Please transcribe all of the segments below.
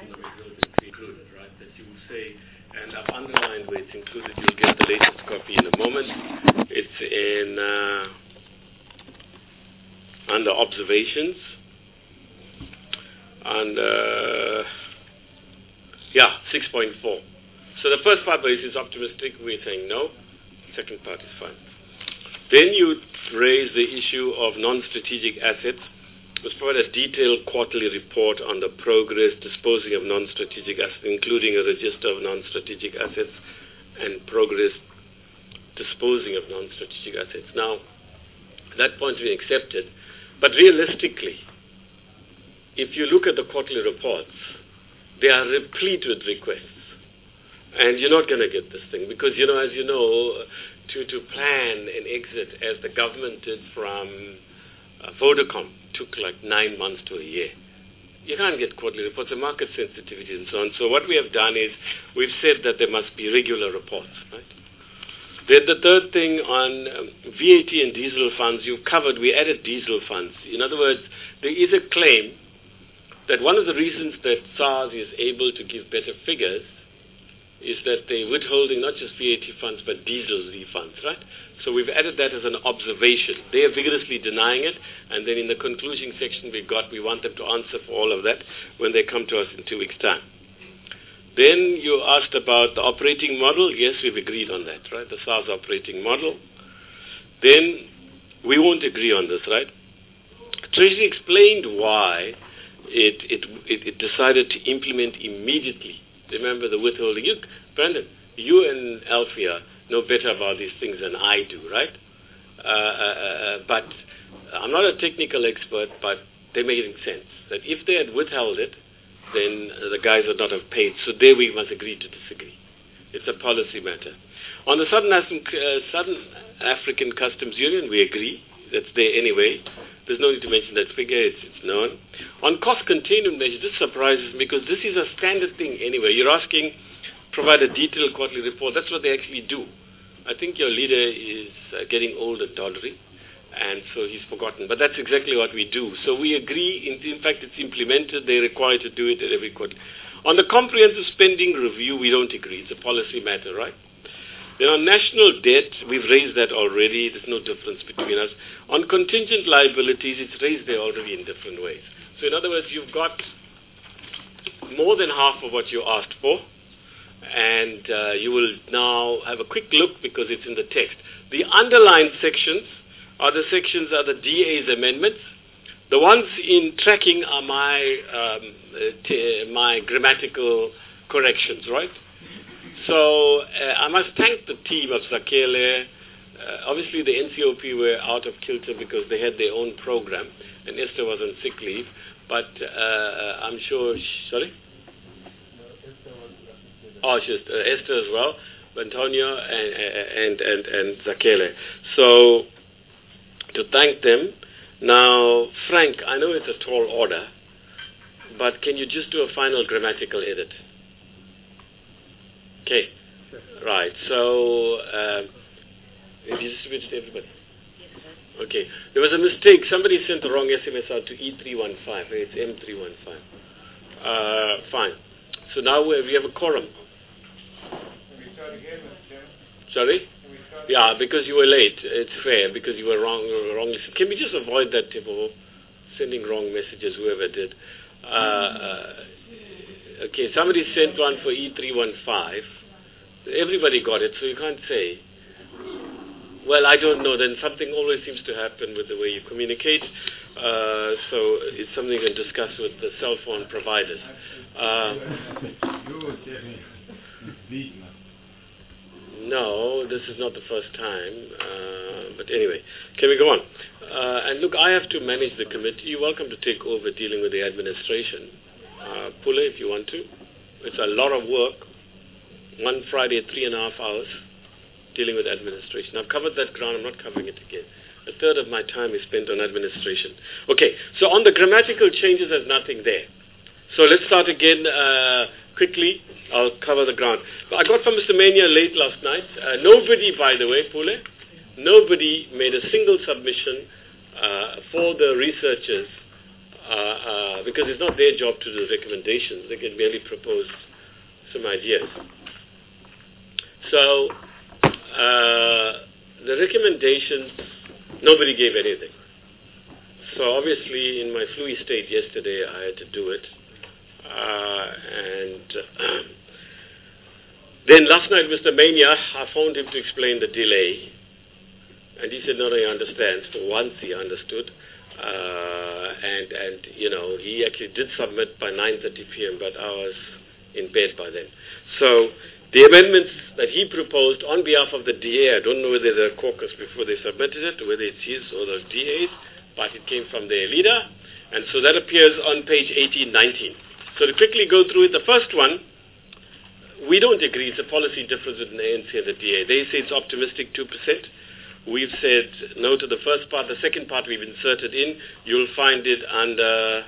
on the results included, right? That you will say, and I've underlined where it's included. You'll get the latest copy in a moment. It's in under observations, and 6.4. So the first part is optimistic. We're saying no. Second part is fine. Then you raise the issue of non-strategic assets. Let's provide a detailed quarterly report on the progress disposing of non-strategic assets, including a register of non-strategic assets and progress disposing of non-strategic assets. Now, that point's been accepted, but realistically, if you look at the quarterly reports, they are replete with requests. And you're not going to get this thing because, as you know, to plan an exit as the government did from Vodacom took like 9 months to a year. You can't get quarterly reports, the market sensitivity and so on. So what we have done is we've said that there must be regular reports, right? Then the third thing on VAT and diesel funds, you've covered, we added diesel funds. In other words, there is a claim that one of the reasons that SARS is able to give better figures is that they're withholding not just VAT funds but diesel refunds, right? So we've added that as an observation. They are vigorously denying it, and then in the conclusion section we want them to answer for all of that when they come to us in 2 weeks' time. Then you asked about the operating model. Yes, we've agreed on that, right? The SARS operating model. Then we won't agree on this, right? Treasury explained why it decided to implement immediately. Remember the withholding. Brandon, you and Alfia know better about these things than I do, right? But I'm not a technical expert, but they're making sense. That if they had withheld it, then the guys would not have paid. So there we must agree to disagree. It's a policy matter. On the Southern African Customs Union, we agree. That's there anyway. There's no need to mention that figure. It's known. On cost containment measures, this surprises me because this is a standard thing anyway. You're asking, provide a detailed quarterly report. That's what they actually do. I think your leader is getting old and tawdry, and so he's forgotten. But that's exactly what we do. So we agree. In fact, it's implemented. They're required to do it at every quarter. On the comprehensive spending review, we don't agree. It's a policy matter, right? Then on national debt, we've raised that already. There's no difference between us. On contingent liabilities, it's raised there already in different ways. So in other words, you've got more than half of what you asked for, and you will now have a quick look because it's in the text. The underlined sections are the DA's amendments. The ones in tracking are my grammatical corrections, right? So I must thank the team of Zakele. Obviously, the NCOP were out of kilter because they had their own program, and Esther was on sick leave. But I'm sure, sorry? No, Esther was Oh, just Esther as well, Antonio and Zakele. So to thank them. Now, Frank, I know it's a tall order, but can you just do a final grammatical edit? Okay, right. So, have you distributed to everybody? Okay. There was a mistake. Somebody sent the wrong SMS out to E315. It's M315. Fine. So now we have a quorum. Can we start again, Mr. Chairman? Sorry? Can we start Yeah, because you were late. It's fair because you were wrongly. Can we just avoid that, Tibo? Sending wrong messages, whoever did. Okay, somebody sent one for E315. Everybody got it, so you can't say. Well, I don't know. Then something always seems to happen with the way you communicate. So it's something you can discuss with the cell phone providers. No, this is not the first time. But anyway, can we go on? And look, I have to manage the committee. You're welcome to take over dealing with the administration. Pule, if you want to. It's a lot of work. One Friday, 3.5 hours, dealing with administration. I've covered that ground. I'm not covering it again. A third of my time is spent on administration. Okay, so on the grammatical changes, there's nothing there. So let's start again quickly. I'll cover the ground. I got from Mr. Mania late last night. Nobody, by the way, Pule, nobody made a single submission for the researchers because it's not their job to do recommendations. They can merely propose some ideas. So the recommendations, nobody gave anything. So obviously in my flu state yesterday I had to do it. Then last night Mr. Mania, I phoned him to explain the delay. And he said, no, he understands. For once he understood. And you know, he actually did submit by 9:30 p.m., but I was in bed by then. So the amendments that he proposed on behalf of the DA, I don't know whether the caucus before they submitted it, or whether it's his or the DA's, but it came from their leader. And so that appears on page 1819. So to quickly go through it, the first one, we don't agree. It's a policy difference with the ANC and the DA. They say it's optimistic 2%. We've said no to the first part. The second part we've inserted in. You'll find it under,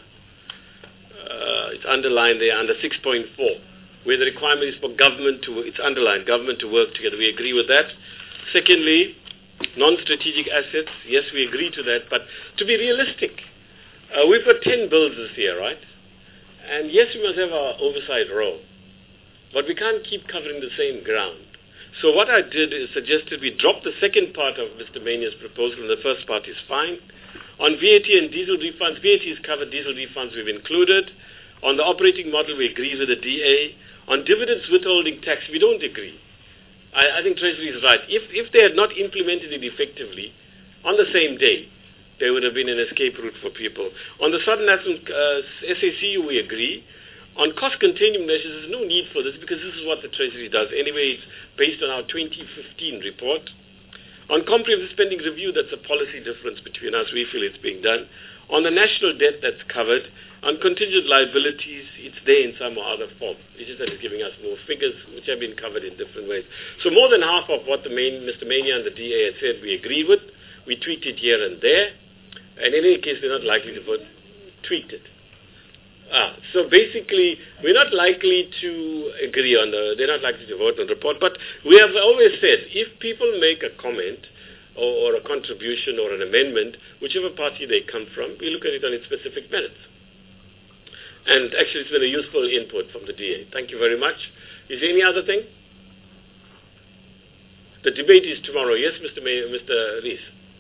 it's underlined there under 6.4, where the requirement is for government to, it's underlined, government to work together. We agree with that. Secondly, non-strategic assets. Yes, we agree to that. But to be realistic, we've got 10 bills this year, right? And yes, we must have our oversight role. But we can't keep covering the same ground. So what I did is suggested we drop the second part of Mr. Mania's proposal, and the first part is fine. On VAT and diesel refunds, VAT is covered, diesel refunds we've included. On the operating model, we agree with the DA. On dividends withholding tax, we don't agree. I think Treasury is right. If they had not implemented it effectively on the same day, there would have been an escape route for people. On the Southern National SACU, we agree. On cost containment measures, there's no need for this because this is what the Treasury does. Anyway, it's based on our 2015 report. On comprehensive spending review, that's a policy difference between us. We feel it's being done. On the national debt, that's covered. On contingent liabilities, it's there in some or other form. It's just that it's giving us more figures, which have been covered in different ways. So more than half of what Mr. Mania and the DA had said, we agree with. We tweaked it here and there. And in any case, they're not likely to vote. Tweaked it. So basically, we're not likely to agree on they're not likely to vote on the report, but we have always said, if people make a comment or a contribution or an amendment, whichever party they come from, we look at it on its specific merits. And actually, it's been a useful input from the DA. Thank you very much. Is there any other thing? The debate is tomorrow. Yes, Mr. Rees.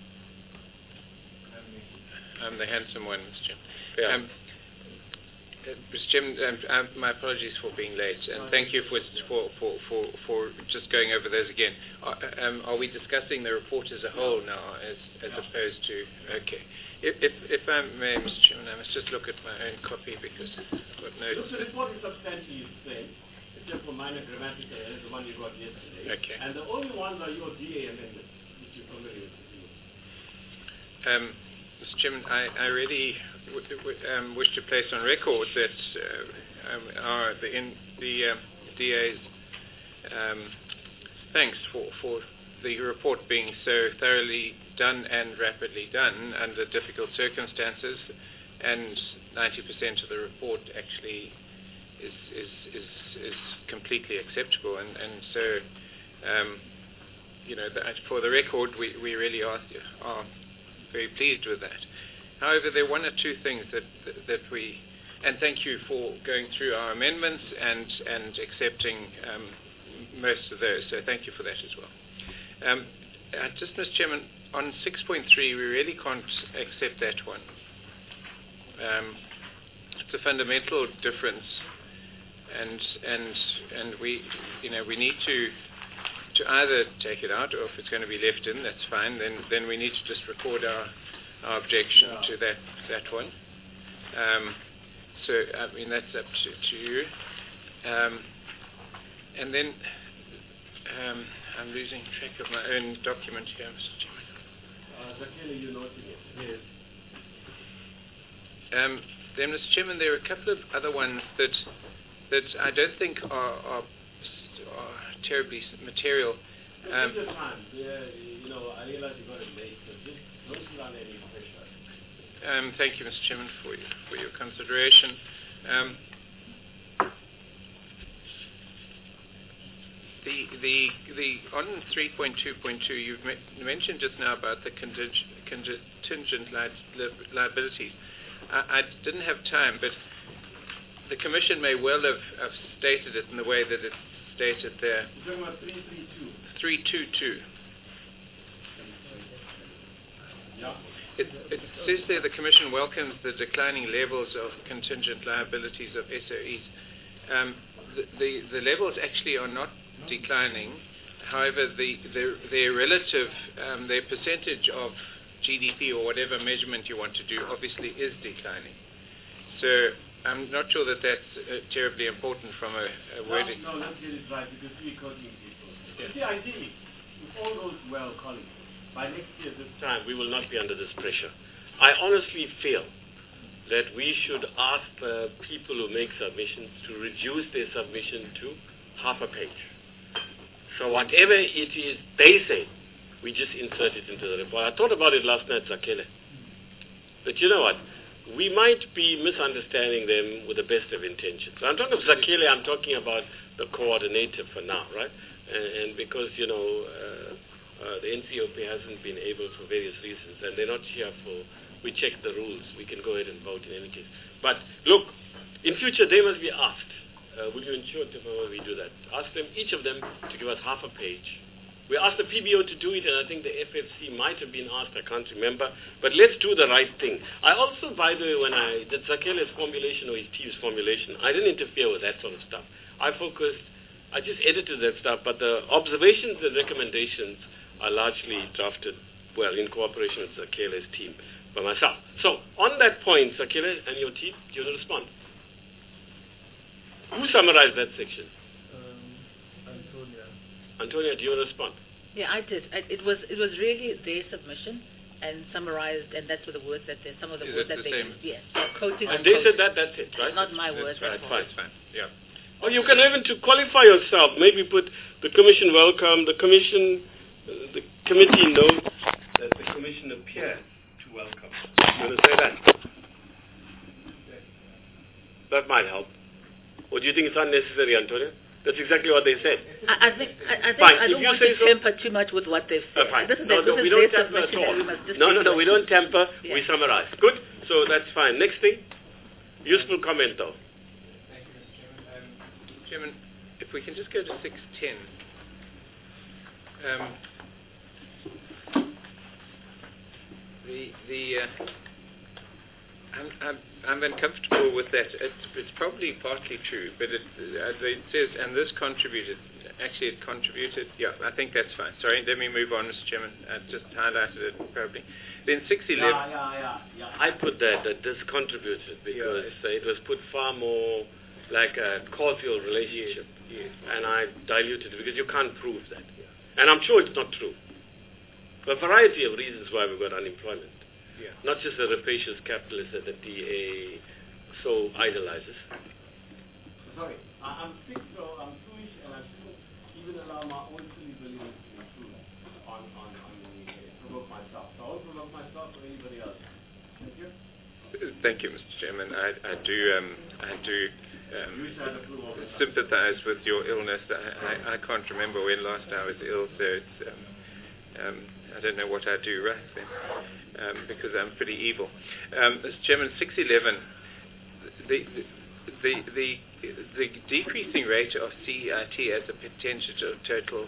I'm the handsome one, Mr. Chairman. Yeah. Mr. Chairman, my apologies for being late, and thank you for just going over those again. Are we discussing the report as a whole now, as opposed to? Okay. If I may, Mr. Chairman, I must just look at my own copy because I've got notes. The report is substantially the same, except for minor grammatical errors, the one you got yesterday. Okay. And the only ones are your DA amendments, which you're familiar with. Mr. Chairman, I really wish to place on record that the DA's thanks for the report being so thoroughly done and rapidly done under difficult circumstances, and 90% of the report actually is completely acceptable, and so for the record we really are very pleased with that. However, there are one or two things that we, and thank you for going through our amendments and accepting most of those, so thank you for that as well. Just, Mr. Chairman, on 6.3, we really can't accept that one. It's a fundamental difference, and we need to either take it out, or if it's going to be left in, that's fine. Then we need to just record our objection to that one. So I mean that's up to you. And then I'm losing track of my own document here, Mr. Chairman. Zakeli, you noted it. Yes. Then, Mr. Chairman, there are a couple of other ones that I don't think are terribly material. Take your time. I realize you got it late, but just don't feel under any pressure. Thank you, Mr. Chairman, for your consideration. The on 3.2.2, you've mentioned just now about the contingent liabilities. I didn't have time, but the Commission may well have stated it in the way that it's stated there. You're talking about 332. 322. Yeah. It says there the Commission welcomes the declining levels of contingent liabilities of SOEs. The levels actually are not declining. However, their relative, their percentage of GDP or whatever measurement you want to do obviously is declining. So I'm not sure that that's terribly important from a wording. No, let's get it right because we're quoting people. Yeah. See, ideally, if all goes well, Colin, by next year this time we will not be under this pressure. I honestly feel that we should ask the people who make submissions to reduce their submission to half a page. So whatever it is they say, we just insert it into the report. I thought about it last night, Zakele. But you know what? We might be misunderstanding them with the best of intentions. I'm talking of Zakele, I'm talking about the coordinator for now, right? And because, you know, the NCOP hasn't been able for various reasons, and they're not here for, we check the rules. We can go ahead and vote in any case. But look, in future they must be asked, will you ensure that we do that? Ask them, each of them, to give us half a page. We asked the PBO to do it, and I think the FFC might have been asked, I can't remember. But let's do the right thing. I also, by the way, when I did Zakele's formulation or his team's formulation, I didn't interfere with that sort of stuff. I just edited that stuff, but the observations and recommendations are largely drafted, well, in cooperation with Zakele's team by myself. So, on that point, Zakele and your team, do you want to respond? Who summarized that section? Antonia, do you want to respond? Yeah, I did. It was really their submission and summarized, and that's what the words that some of the words that they used. Yes, quoting. And they said that's it, right? It's not my words. Right, fine. Yeah. Or you can even to qualify yourself, maybe put the Commission welcome, the committee notes that the Commission appeared to welcome. You want to say that? That might help. Or do you think it's unnecessary, Antonia? That's exactly what they said. I think fine. I don't want to tamper too much with what they've said. Fine. This is we don't tamper at all. No, we don't tamper. Yeah. We summarize. Good. So that's fine. Next thing. Useful comment, though. Thank you, Mr. Chairman, if we can just go to 610. I'm uncomfortable with that. It's probably partly true, but it says, and this contributed. Actually, it contributed. Yeah, I think that's fine. Sorry, let me move on, Mr. Chairman. I just highlighted it probably. Then 611. Yeah. I put that this contributed because it was put far more like a causal relationship. Yes. And I diluted it because you can't prove that. Yeah. And I'm sure it's not true. For a variety of reasons why we've got unemployment. Yeah. Not just the rapacious capitalist that the DA so idolizes. Sorry, I'm sick, so I'm foolish, and I shouldn't even allow my own silly beliefs to intrude on provoke myself. So I won't provoke myself or anybody else. Thank you. Thank you, Mr. Chairman. I do sympathize with your illness. I can't remember when last I was ill, so it's I don't know what I do right then, because I'm pretty evil. Mr. Chairman, 611, the decreasing rate of CEIT as a percentage of total,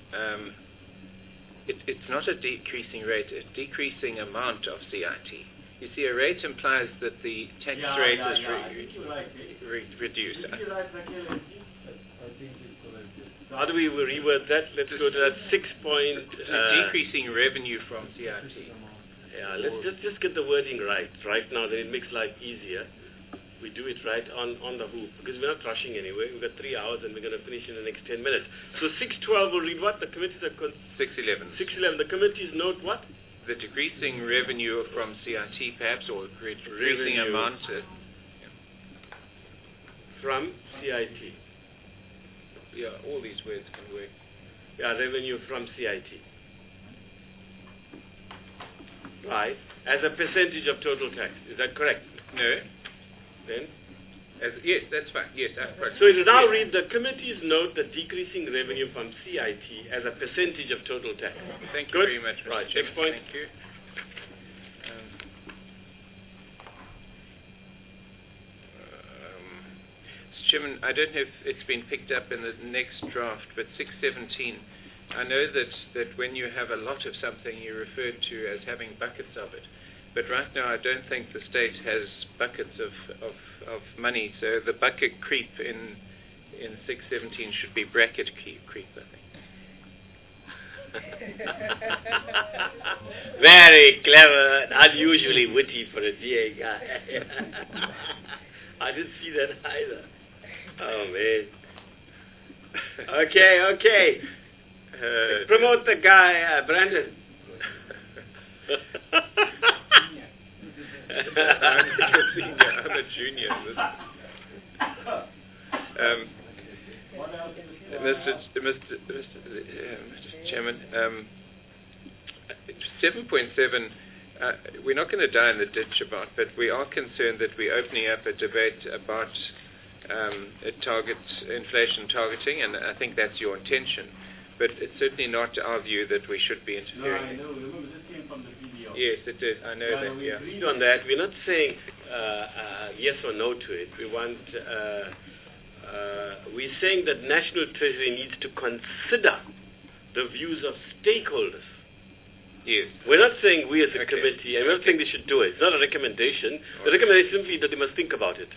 it's not a decreasing rate, a decreasing amount of CEIT. You see, a rate implies that the tax rate is reduced. I think it's correct. How do we reword that? Let's go to that 6 point... decreasing revenue from CIT. Yeah, let's just get the wording right. Right now, then it makes life easier. We do it right on the hoof, because we're not rushing anyway. We've got 3 hours, and we're going to finish in the next 10 minutes. So 612 will read what? The committees are... 611. 611. The committees note what? The decreasing revenue from CIT, perhaps, or decreasing amount... From CIT. Yeah, all these words can work. Yeah, revenue from CIT. Right. As a percentage of total tax. Is that correct? No. Then? Yes, that's fine. Yes, that's correct. So it will now read, the committees note the decreasing revenue from CIT as a percentage of total tax. Thank you very much, Mr. Right. Chairman. Next point. Thank you. Chairman, I don't know if it's been picked up in the next draft, but 617, I know that when you have a lot of something, you refer to as having buckets of it. But right now, I don't think the state has buckets of money. So the bucket creep in 617 should be bracket creep, I think. Very clever, unusually witty for a DA guy. I didn't see that either. Oh, man. Okay. Promote the guy, Brandon. I'm a junior. Mr. Chairman, 7.7, we're not going to die in the ditch about, but we are concerned that we're opening up a debate about inflation targeting, and I think that's your intention. But it's certainly not our view that we should be interfering. No, I know. Remember, this came from the PDO. Yes, it did. I know that. We Yeah. agreed on that. We're not saying yes or no to it. We want. We're saying that National Treasury needs to consider the views of stakeholders. Yes. We're not saying we as a committee, and we're not saying they should do it. It's not a recommendation. The recommendation is simply that they must think about it.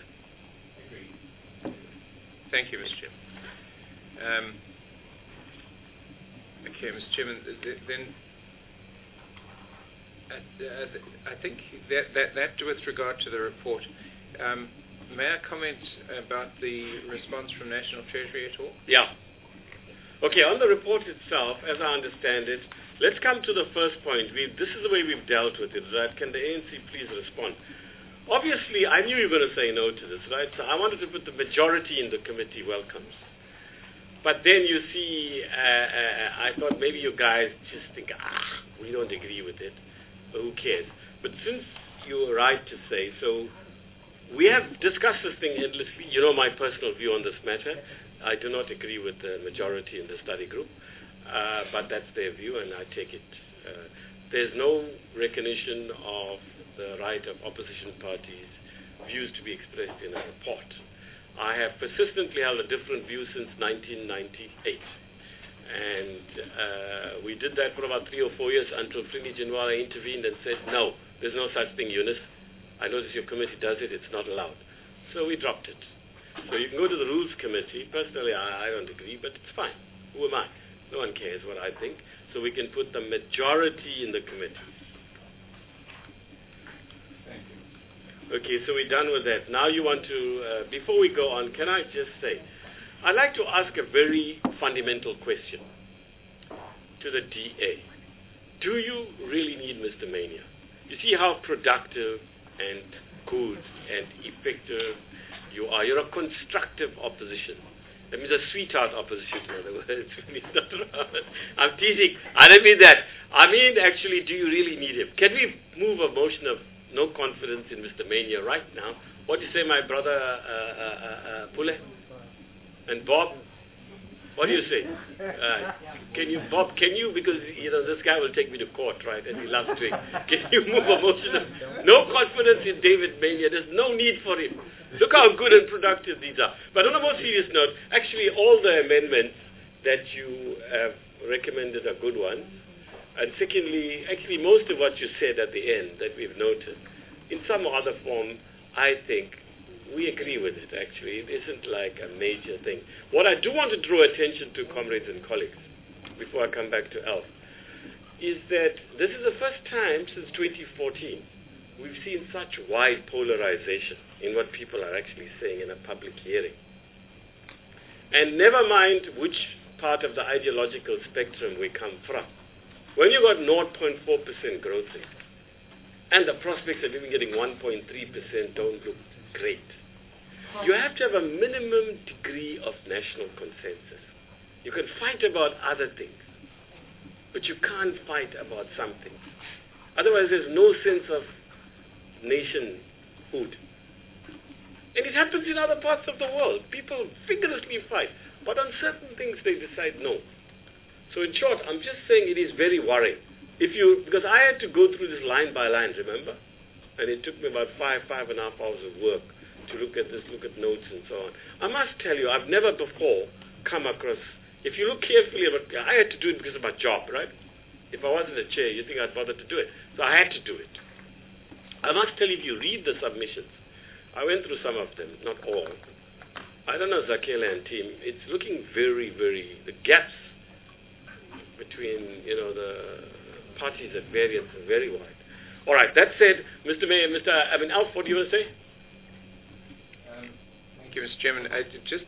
Thank you, Mr. Chairman. Okay, Mr. Chairman, then I think that with regard to the report, may I comment about the response from National Treasury at all? Yeah. Okay, on the report itself, as I understand it, let's come to the first point. This is the way we've dealt with it, right? Can the ANC please respond? Obviously, I knew you were going to say no to this, right? So I wanted to put the majority in the committee welcomes. But then you see, I thought maybe you guys just think, we don't agree with it. But who cares? But since you're right to say so, we have discussed this thing endlessly. You know my personal view on this matter. I do not agree with the majority in the study group, but that's their view, and I take it. There's no recognition of the right of opposition parties' views to be expressed in a report. I have persistently held a different view since 1998. And we did that for about 3 or 4 years until Frini Jinwala intervened and said, no, there's no such thing, Eunice. I notice your committee does it, it's not allowed. So we dropped it. So you can go to the Rules Committee. Personally, I don't agree, but it's fine. Who am I? No one cares what I think. So we can put the majority in the committee. Okay, so we're done with that. Now you want to, before we go on, can I just say, I'd like to ask a very fundamental question to the DA. Do you really need Mr. Mania? You see how productive and good and effective you are. You're a constructive opposition. That means a sweetheart opposition, in other words. I'm teasing. I don't mean that. I mean, actually, do you really need him? Can we move a motion of no confidence in Mr. Mania right now? What do you say, my brother Pule? And Bob? What do you say? Bob, can you, because, this guy will take me to court, right, and he loves drink. Can you move a motion of no confidence in David Mania? There's no need for him. Look how good and productive these are. But on a more serious note, actually all the amendments that you have recommended are good ones. And secondly, actually most of what you said at the end that we've noted, in some other form, I think we agree with it, actually. It isn't like a major thing. What I do want to draw attention to, comrades and colleagues, before I come back to Alf, is that this is the first time since 2014 we've seen such wide polarization in what people are actually saying in a public hearing. And never mind which part of the ideological spectrum we come from. When you've got 0.4% growth rate, and the prospects of even getting 1.3% don't look great, you have to have a minimum degree of national consensus. You can fight about other things, but you can't fight about something. Otherwise, there's no sense of nationhood. And it happens in other parts of the world. People vigorously fight, but on certain things they decide no. So in short, I'm just saying it is very worrying. Because I had to go through this line by line, remember? And it took me about 5.5 hours of work to look at this, look at notes and so on. I must tell you, I've never before come across, if you look carefully, I had to do it because of my job, right? If I wasn't a chair, you think I'd bother to do it. So I had to do it. I must tell you, if you read the submissions, I went through some of them, not all. I don't know, Zakele and team, it's looking very, very, the gaps between, the parties at variance are very wide. All right, that said, Mr. Mayor, Alf, what do you want to say? Thank you, Mr. Chairman. I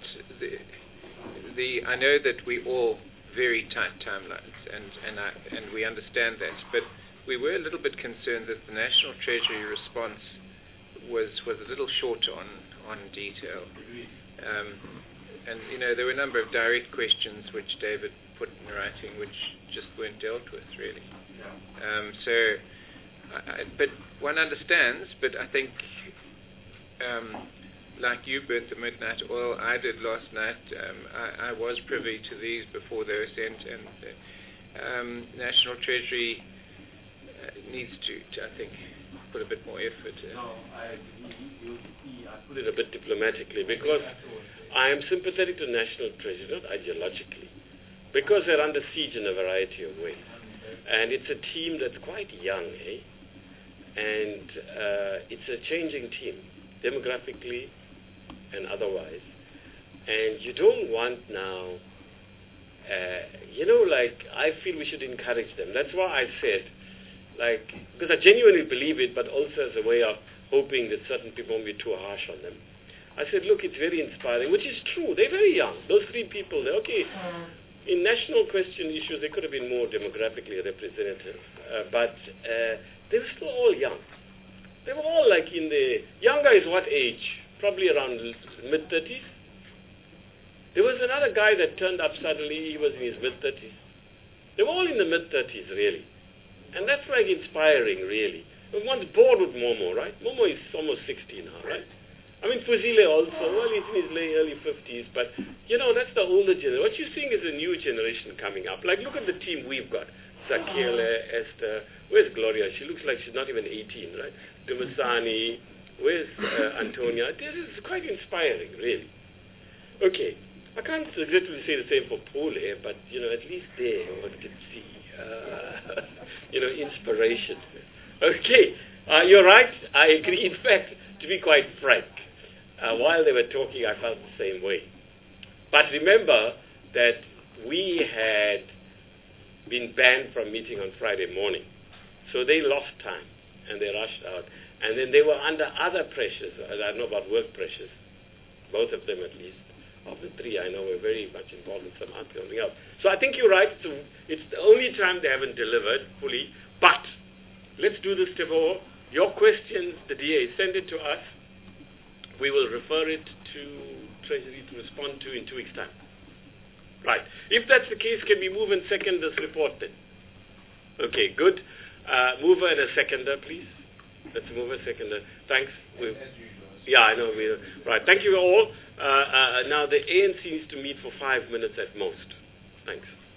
know that we all very tight timelines, and we understand that, but we were a little bit concerned that the National Treasury response was a little short on detail. And there were a number of direct questions which David put in writing which just weren't dealt with, really. But one understands, but I think, like you burnt the midnight oil, I did last night. I was privy to these before they were sent, and National Treasury needs to, I think, put a bit more effort. No, I put it a bit diplomatically, because I am sympathetic to National Treasury, not ideologically, because they're under siege in a variety of ways. And it's a team that's quite young, and it's a changing team, demographically and otherwise. And you don't want now, I feel we should encourage them. That's why I said, because I genuinely believe it, but also as a way of hoping that certain people won't be too harsh on them. I said, look, it's very inspiring, which is true. They're very young. Those three people, they're okay. In national question issues, they could have been more demographically representative, but they were still all young. They were all in the, younger is what age? Probably around mid-30s. There was another guy that turned up suddenly, he was in his mid-30s. They were all in the mid-30s, really. And that's inspiring, really. One's bored with Momo, right? Momo is almost 60 now, right? I mean, Fuzile also, well, he's in his early 50s, but, that's the older generation. What you're seeing is a new generation coming up. Look at the team we've got. Zakele, Esther, where's Gloria? She looks like she's not even 18, right? Dumasani, where's Antonia? This is quite inspiring, really. Okay, I can't exactly say the same for Pole, but, at least there one can see, inspiration. Okay, you're right, I agree. In fact, to be quite frank, while they were talking, I felt the same way. But remember that we had been banned from meeting on Friday morning. So they lost time, and they rushed out. And then they were under other pressures. I don't know about work pressures, both of them at least. Of the three, I know were very much involved in something else. So I think you're right. It's the only time they haven't delivered fully. But let's do this, Teboho. Your questions, the DA, send it to us. We will refer it to Treasury to respond to in 2 weeks' time. Right. If that's the case, can we move and second this report then? Okay, good. Mover and a seconder, please. Let's move a seconder. Thanks. Yeah, I know. Right. Thank you all. Now the ANC needs to meet for 5 minutes at most. Thanks.